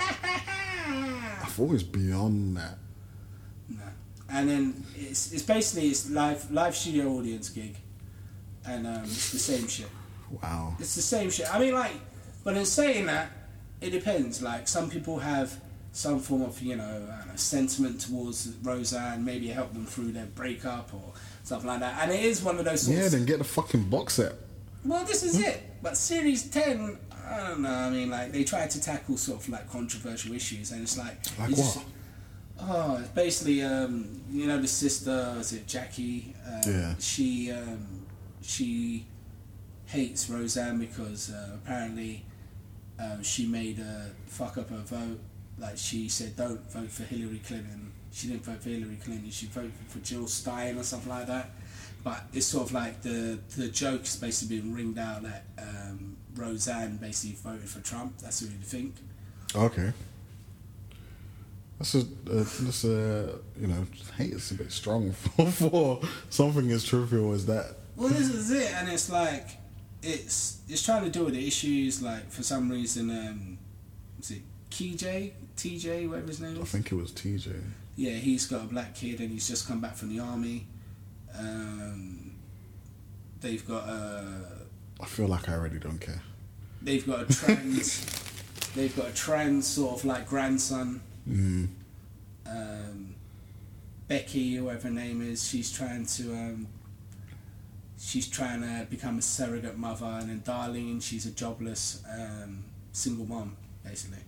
I thought it was beyond that. No. And then it's it's basically it's live live studio audience gig, and um, it's the same shit. Wow. It's the same shit. I mean, like, but in saying that, it depends. Like, some people have some form of, you know, I don't know, sentiment towards Roseanne, maybe it helped them through their breakup or something like that. And it is one of those sorts. Yeah, then get the fucking box set. Well, this is it. But Series ten, I don't know. I mean, like, they tried to tackle sort of like controversial issues, and it's like, Like you what? just- oh, it's basically, um, you know, the sister, is it Jackie? Um, Yeah. She um, she hates Roseanne because uh, apparently um, she made her fuck up her vote. Like, she said, don't vote for Hillary Clinton. She didn't vote for Hillary Clinton. She voted for Jill Stein or something like that. But it's sort of like the the joke's basically been ringed out that um, Roseanne basically voted for Trump. That's what you think. Okay. That's a, uh, that's a, you know, hate is a bit strong for, for something as trivial as that. Well, this is it, and it's like it's it's trying to deal with the issues. Like, for some reason, um, is it K J, T J, whatever his name I is? think it was T J. Yeah, he's got a black kid, and he's just come back from the army. Um, they've got a I feel like I already don't care. they've got a trans they've got a trans sort of like grandson. Mm. Um, Becky, whoever her name is, she's trying to um, she's trying to become a surrogate mother, and then Darlene, she's a jobless um, single mom, basically,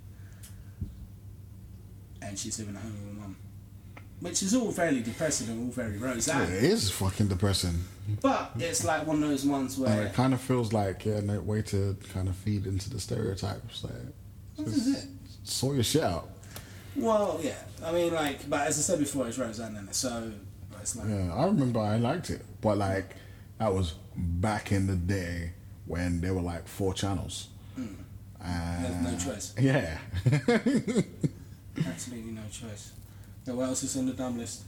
and she's living at home with her mum, which is all fairly depressing and all very Roseanne. Yeah, it is fucking depressing. But it's like one of those ones And where it kind of feels like, yeah, no way to kind of feed into the stereotypes. Like, this just is it. sort your shit out. Well, yeah, I mean, like, but as I said before, it's Roseanne, and so it's like, Yeah, I remember I liked it, but like that was back in the day when there were like four channels. mm, And there's no choice. Yeah. Absolutely no choice. So what else is on the dumb list?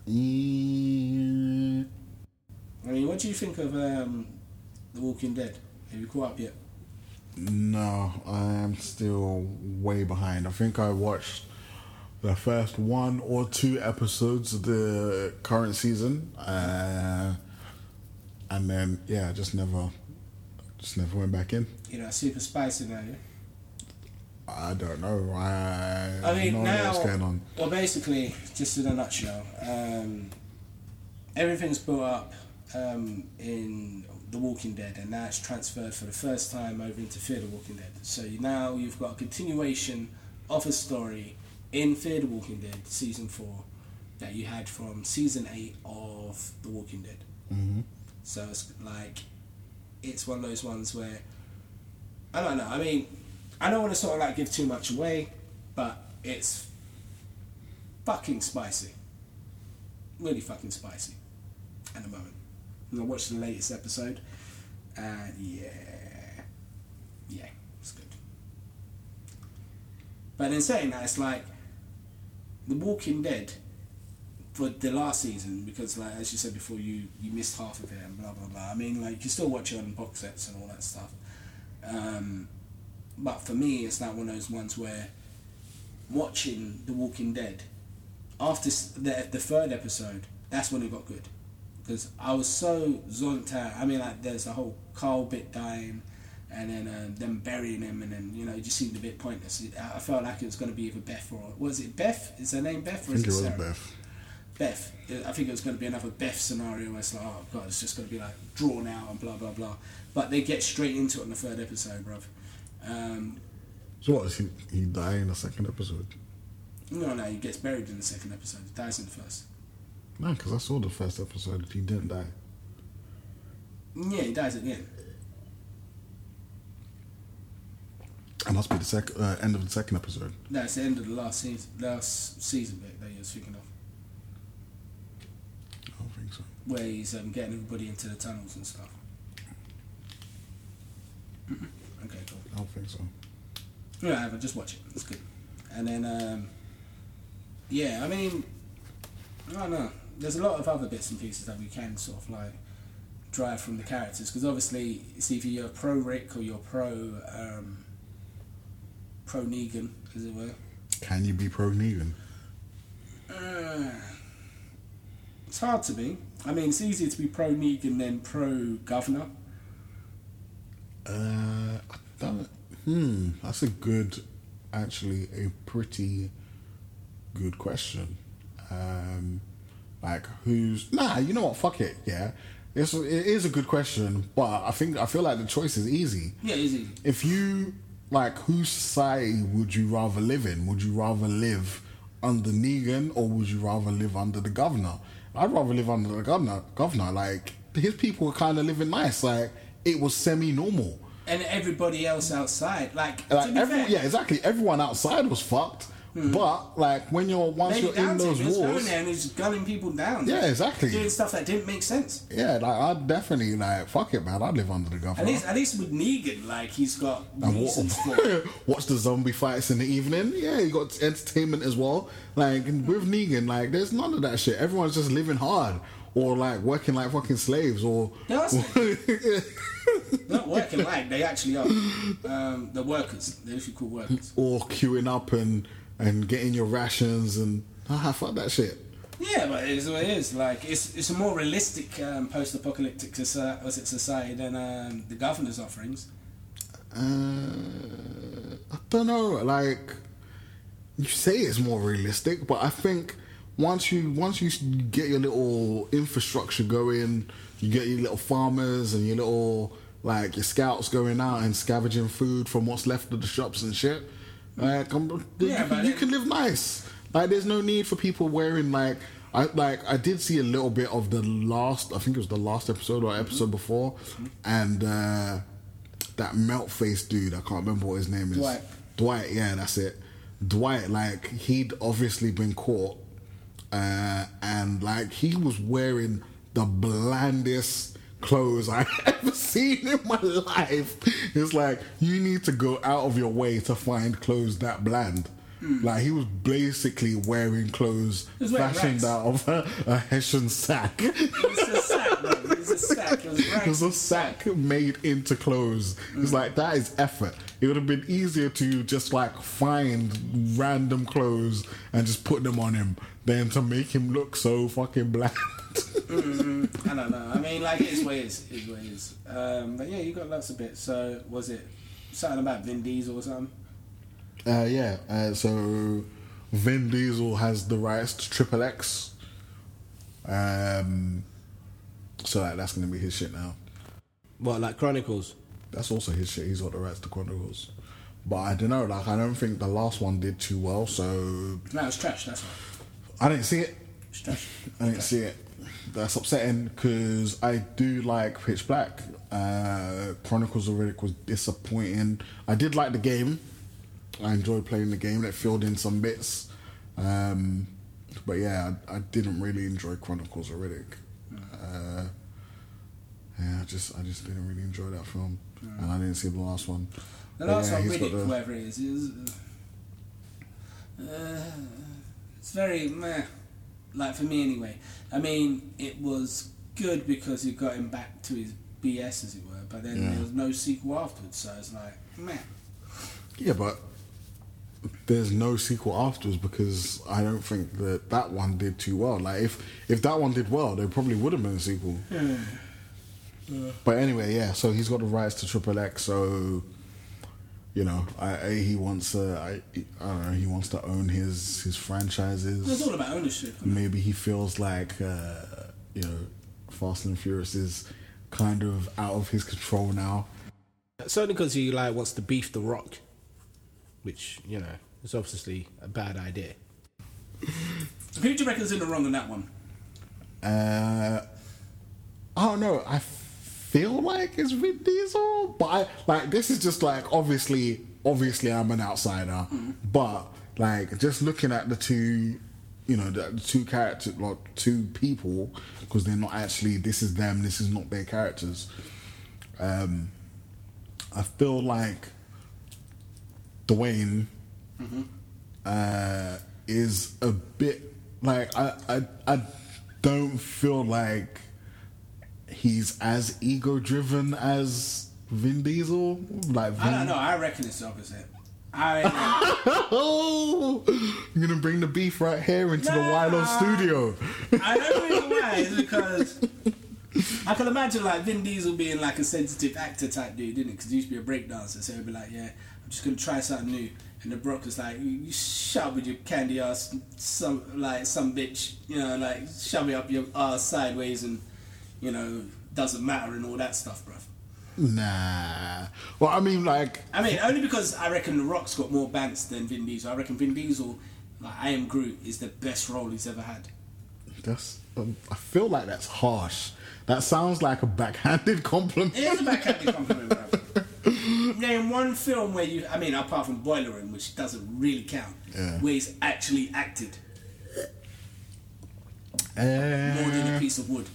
Mm, I mean, what do you think of um, The Walking Dead? Have you caught up yet? No, I am still way behind. I think I watched the first one or two episodes of the current season, uh, and then yeah, I just never, just never went back in. You know, super spicy now, yeah? I don't know. I, I mean, no idea now, what's going on. Well, basically, just in a nutshell, um, everything's built up um, in The Walking Dead, and now it's transferred for the first time over into Fear the Walking Dead. So you, now you've got a continuation of a story in Fear the Walking Dead season four that you had from season eight of The Walking Dead. Mm-hmm. So it's like, it's one of those ones where, I don't know, I mean, I don't want to sort of like give too much away, but it's fucking spicy. Really fucking spicy at the moment. And I watched the latest episode, and yeah, yeah, it's good. But in saying that, it's like The Walking Dead for the last season, because like as you said before, you, you missed half of it and blah blah blah. I mean, like you can still watch it on box sets and all that stuff. Um, but for me, it's like one of those ones where watching The Walking Dead after the the third episode, that's when it got good. Because I was so zonked out. I mean, like, there's a whole Carl bit dying, and then um, them burying him, and then, you know, it just seemed a bit pointless. It, I felt like it was going to be either Beth or... Was it Beth? Is her name Beth? Or I think it is it was Sarah? Beth. Beth. I think it was going to be another Beth scenario where it's like, oh, God, it's just going to be, like, drawn out and blah, blah, blah. But they get straight into it in the third episode, bruv. Um, So what, does he, he die in the second episode? no, no, he gets buried in the second episode. He dies in the first. No, because I saw the first episode. He didn't die. Yeah, he dies at the end. It must be the sec- uh, end of the second episode. No, it's the end of the last season, last season bit that you was thinking of, I don't think so. where he's um, getting everybody into the tunnels and stuff. Okay, cool. I don't think so. Yeah, I haven't. Just watch it. It's good. And then, um, yeah, I mean, I don't know. There's a lot of other bits and pieces that we can sort of like drive from the characters, because obviously it's either you're pro Rick or you're pro um, pro Negan, as it were. Can you be pro Negan? Uh, it's hard to be. I mean, it's easier to be pro Negan than pro Governor. Uh, I don't. Hmm, that's a good, actually, a pretty good question. Um, like who's? Nah, you know what? Fuck it. Yeah, it's it is a good question, but I think I feel like the choice is easy. Yeah, it's easy. If you like, whose society would you rather live in? Would you rather live under Negan or would you rather live under the governor? I'd rather live under the governor. Governor, like his people were kind of living nice. Like it was semi-normal. And everybody else outside, like, Like to be every, fair, yeah, exactly. Everyone outside was fucked, Hmm. but like when you're once Lay you're it down in to those him, he was going wars, there and he's gunning people down. yeah, exactly. Doing stuff that didn't make sense. Yeah, like I'd definitely like fuck it, man. I'd live under the governor. At least, at least with Negan, like he's got And reasons wa- for it. watch the zombie fights in the evening. Yeah, you got entertainment as well. Like with Negan, like there's none of that shit. Everyone's just living hard or like working like fucking slaves or. No, not working like they actually are. Um, the workers, they're literally called workers. or queuing up and and getting your rations and ah fuck that shit. Yeah, but it is what it is. Like it's it's a more realistic um, post-apocalyptic soci- was it society than um, the governor's offerings. Uh, I don't know. Like you say, it's more realistic, but I think once you once you get your little infrastructure going, you get your little farmers and your little like your scouts going out and scavenging food from what's left of the shops and shit. Like I'm, Yeah, you, but you then- can live nice. Like there's no need for people wearing like. I like I did see a little bit of the last I think it was the last episode or episode before, and uh, that melt face dude, I can't remember what his name is. Dwight. Dwight, yeah, that's it. Dwight, like he'd obviously been caught, uh, and like he was wearing the blandest clothes I've ever seen in my life. It's like you need to go out of your way to find clothes that bland. Like he was basically wearing clothes was wearing fashioned rags. out of a, a Hessian sack. It's a sack. no, it was a sack. It was, It was a sack made into clothes. Mm. It's like, that is effort. It would have been easier to just like find random clothes and just put them on him than to make him look so fucking bland. mm, I don't know. I mean, like, it's what it is. It's what it is. Um, but yeah, you got lots of bits. So, was it something about Vin Diesel or something? Uh, yeah. Uh, so, Vin Diesel has the rights to Triple X. Um, so like, that's going to be his shit now. What, like Chronicles? That's also his shit. He's got the rights to Chronicles. But I don't know. Like, I don't think the last one did too well. So no, it's trash. That's why. I didn't see it. It's trash. I didn't see it. That's upsetting because I do like Pitch Black. Uh, Chronicles of Riddick was disappointing. I did like the game. I enjoyed playing the game. It filled in some bits. Um, but yeah, I, I didn't really enjoy Chronicles of Riddick. Uh, yeah, I just I just didn't really enjoy that film, mm. and I didn't see the last one. The last yeah, one, Riddick, the, whoever it is, is uh, it's very meh. Like, for me anyway. I mean, it was good because it got him back to his B S, as it were, but then yeah. there was no sequel afterwards, so it's like meh. Yeah, but there's no sequel afterwards because I don't think that that one did too well. Like, if if that one did well, there probably would have been a sequel. Yeah. Yeah. But anyway, yeah. So he's got the rights to Triple X. So you know, I, I, he wants. Uh, I, I don't know. He wants to own his his franchises. It's all about ownership. Maybe he feels like uh, you know, Fast and Furious is kind of out of his control now. Certainly because he like wants to beef The Rock, which, you know, is obviously a bad idea. So who do you reckon's in the wrong on that one? Uh, I don't know. I feel like it's Vin Diesel, but I, like, this is just like, obviously, obviously I'm an outsider, mm. but like, just looking at the two, you know, the, the two characters, like two people, because they're not actually, this is them, this is not their characters. Um, I feel like Dwayne mm-hmm. uh, is a bit like I, I I don't feel like he's as ego driven as Vin Diesel. Like Vin... I don't know. I reckon it's the opposite. I oh, you're gonna bring the beef right here into nah, the Wild On studio. I don't know why. It's because I can imagine like Vin Diesel being like a sensitive actor type dude, didn't it? Because he used to be a breakdancer, so he'd be like, yeah, I'm just gonna try something new. And the Brock was like, you, you shut up with your candy ass, some like some bitch, you know, like shove it up your ass sideways, and you know, doesn't matter and all that stuff, bruv. Nah. Well, I mean, like, I mean, only because I reckon The Rock's got more banks than Vin Diesel. I reckon Vin Diesel, like I Am Groot, is the best role he's ever had. That's. Um, I feel like that's harsh. That sounds like a backhanded compliment. It is a backhanded compliment, bruv. Name one film where you, I mean, apart from Boiler Room, which doesn't really count, yeah. where he's actually acted uh, more than a piece of wood.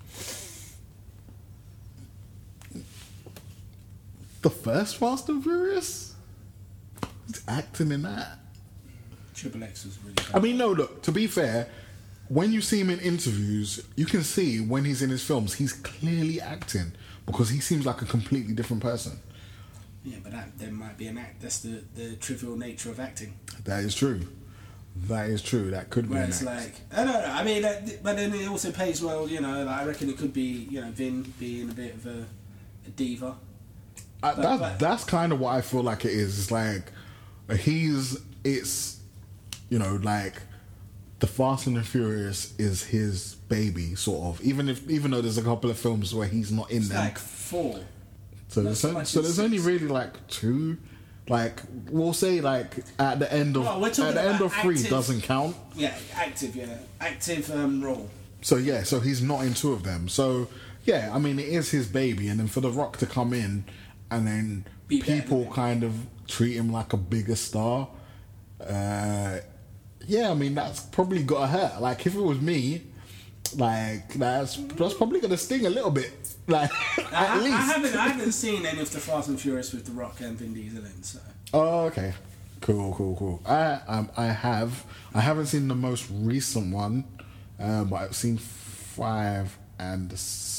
The first Fast and Furious? He's acting in that. Triple X was really bad. I mean, no, look, to be fair, when you see him in interviews, you can see when he's in his films, he's clearly acting because he seems like a completely different person. Yeah, but that there might be an act. That's the, the trivial nature of acting. That is true. That is true. That could Where be an it's act. like, I don't know. I mean, that, but then it also pays well, you know, like I reckon it could be, you know, Vin being a bit of a, a diva. I, But, that, but, that's kind of what I feel like it is. It's like he's, it's, you know, like the Fast and the Furious is his baby, sort of. Even if, even though there's a couple of films where he's not in it's them. like four. So there's, only, so there's only really like two. Like we'll say, like at the end of no, at the end of three active, doesn't count. Yeah, active. Yeah, active um, role. So yeah, so he's not in two of them. So yeah, I mean it is his baby, and then for The Rock to come in. And then Be people better, kind of treat him like a bigger star. Uh, yeah, I mean, that's probably got to hurt. Like, if it was me, like, that's, that's probably going to sting a little bit. Like, at I, least. I haven't, I haven't seen any of the Fast and Furious with The Rock and Vin Diesel in, so. Oh, okay. Cool, cool, cool. I um, I have. I haven't seen the most recent one, uh, but I've seen five and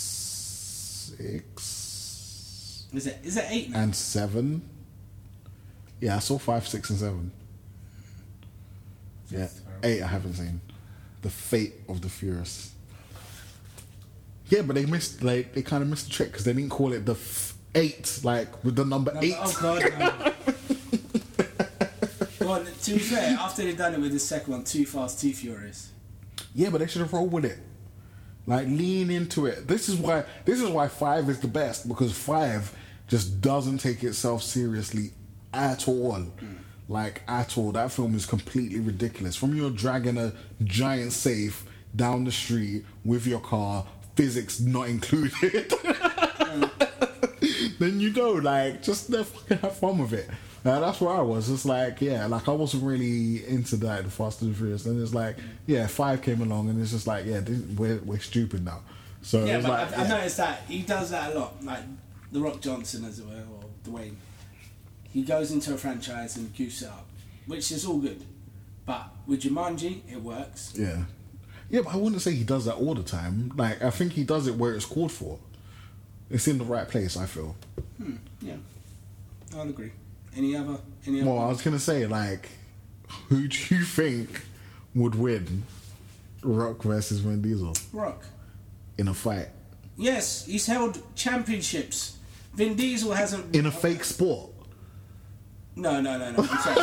six. Is it? Is it eight now? And seven. Yeah, I saw five, six, and seven. Yeah, eight I haven't seen. The Fate of the Furious. Yeah, but they missed, like, they kind of missed the trick because they didn't call it the f- eight, like with the number No, eight. Oh god. No. Well, to be fair, after they've done it with the second one, Too Fast, Too Furious. Yeah, but they should have rolled with it. Like, lean into it. This is why. This is why five is the best, because five just doesn't take itself seriously at all. Mm. Like, at all. That film is completely ridiculous. From you're dragging a giant safe down the street with your car, physics not included. Mm. Then you know, like, just fucking have fun with it. Uh, that's where I was. It's like, yeah, like I wasn't really into that, the Fast and the Furious. And it's like, yeah, five came along, and it's just like, yeah, this, we're we're stupid now. So yeah, it's but like, I've, yeah. I've noticed that he does that a lot. Like The Rock Johnson, as it were, or Dwayne. He goes into a franchise and goofs it up, which is all good. But with Jumanji, it works. Yeah, yeah, but I wouldn't say he does that all the time. Like, I think he does it where it's called for. It's in the right place, I feel. Hmm. Yeah, I'll agree. Any other? Any other? Well, I was gonna say, like, who do you think would win, Rock versus Vin Diesel Rock. in a fight Yes, he's held championships. Vin Diesel hasn't. in a fake sport? No, no, no, no. I'm sorry.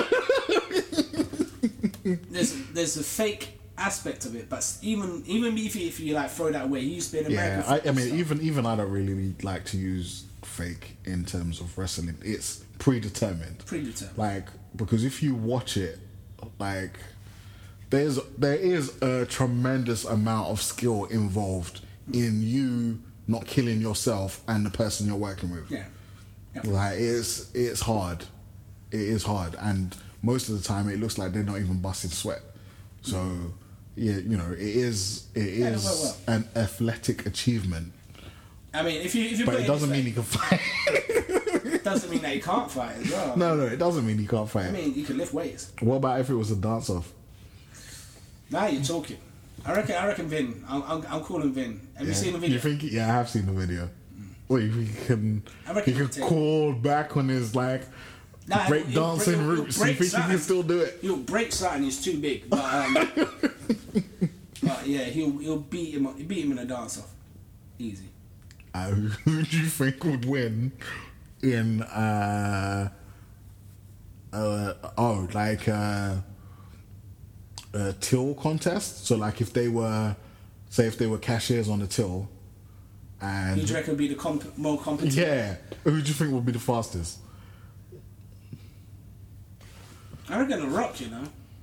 there's there's a fake aspect of it, but even even if you, if you like throw that away, he used to be an American. Yeah, I, I mean, star. even even I don't really like to use fake in terms of wrestling. It's predetermined. Predetermined. Like, because if you watch it, like, there's there is a tremendous amount of skill involved in you not killing yourself and the person you're working with. Yeah. yeah. Like, it's it's hard. It is hard, and most of the time it looks like they're not even busting sweat. So, yeah, you know, it is it Yeah, is well, well. an athletic achievement. I mean, if you if you But put it doesn't this mean way, he can fight. it doesn't mean that he can't fight as well. No, no, it doesn't mean he can't fight. I mean, you can lift weights. What about if it was a dance-off? Now you're talking. I reckon. I reckon Vin. I'm. I'm, I'm calling Vin. Have you seen the video? You think? Yeah, I have seen the video. What, you think he can? I reckon He he'll can take- call back on his like Nah, break he'll- he'll dancing break- he'll roots. You break think he can something. still do it? He'll break something. He's too big. But, um, but yeah, he'll he'll beat him. He'll beat him in a dance off. Easy. Uh, who do you think would win in uh, uh oh like uh, a till contest? So like if they were, say if they were cashiers on the till, and Who do you reckon would be the comp- more competent? yeah, who do you think would be the fastest? I reckon The Rock. You know.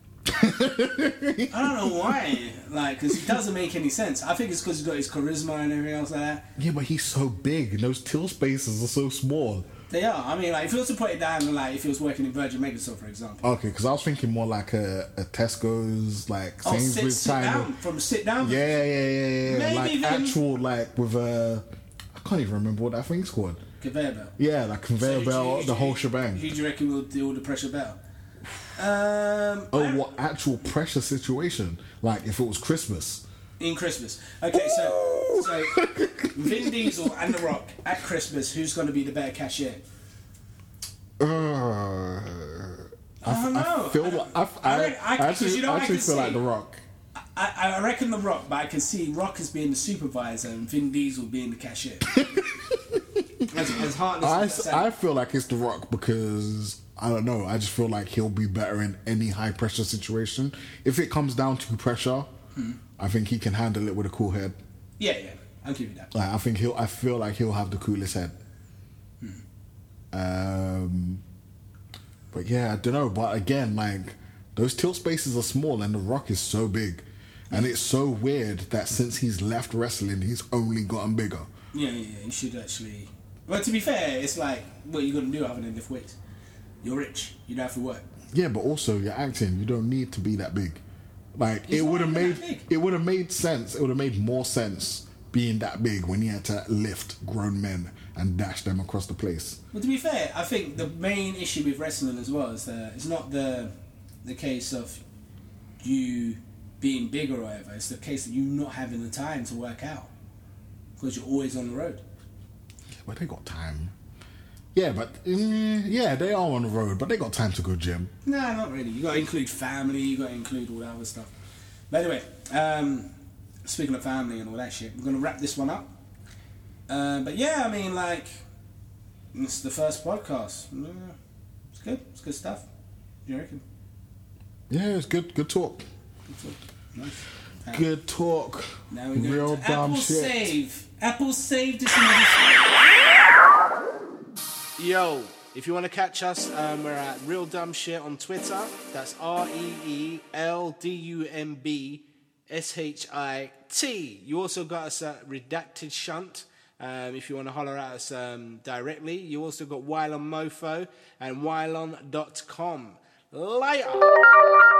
I don't know why. Like, because it doesn't make any sense. I think it's because he's got his charisma and everything else like that. Yeah, but he's so big, and those till spaces are so small. They are. I mean, like, if he was to put it down, like, if he was working in Virgin Megastore, for example. Okay, because I was thinking more like a, a Tesco's, like Oh, sit, Sainsbury's sit kind down. of. From sit down. Yeah, yeah, yeah, yeah. yeah. Maybe like then- actual, like with a. I can't even remember what that thing's called. Conveyor belt. Yeah, like conveyor So who do belt, you- the whole who- shebang. Who do you reckon will do all the pressure better? Um, Oh, I- what actual pressure situation? Like if it was Christmas. in Christmas. Okay, so so Vin Diesel and The Rock at Christmas. Who's going to be the better cashier? Uh, I don't I know. feel I like don't- I, I I, re- I- I 'cause actually, you know I what I actually can feel like see? The Rock. I, I reckon The Rock, but I can see Rock as being the supervisor and Vin Diesel being the cashier. as, as heartless I, as that I sounds. feel like it's The Rock because I don't know. I just feel like he'll be better in any high pressure situation. If it comes down to pressure, Hmm. I think he can handle it with a cool head. Yeah, yeah, I'll give you that. Like I think he'll. I feel like he'll have the coolest head. Um, but yeah, I don't know. But again, like those tilt spaces are small, and The Rock is so big, and it's so weird that since he's left wrestling, he's only gotten bigger. Yeah, yeah, yeah, you should actually. Well, to be fair, it's like, what are you going to do other than lift weights? You're rich. You don't have to work. Yeah, but also you're acting. You don't need to be that big. Like He's it not would have even made that big. it would have made sense. It would have made more sense being that big when he had to lift grown men and dash them across the place. Well, to be fair, I think the main issue with wrestling as well is that it's not the the case of you being big or whatever. It's the case of you not having the time to work out. because you're always on the road. But they got time. Yeah, but mm, yeah, they are on the road, but they got time to go gym. Nah, not really. You got to include family. You got to include all that other stuff. But anyway, um, speaking of family and all that shit, we're gonna wrap this one up. Uh, but yeah, I mean, like, it's the first podcast. Yeah, it's good. It's good stuff. What do you reckon? Yeah, it's good. Good talk. Good talk. Nice. Um, Good talk. Now we're going Real to dumb Apple shit. Save. Apple Save this motherfucker. Yo, if you want to catch us, um, we're at Real Dumb Shit on Twitter. That's R E E L D U M B S H I T. You also got us at Redacted Shunt. Um, if you want to holler at us um, directly. You also got Wylon Mofo and Wylon dot com. Later.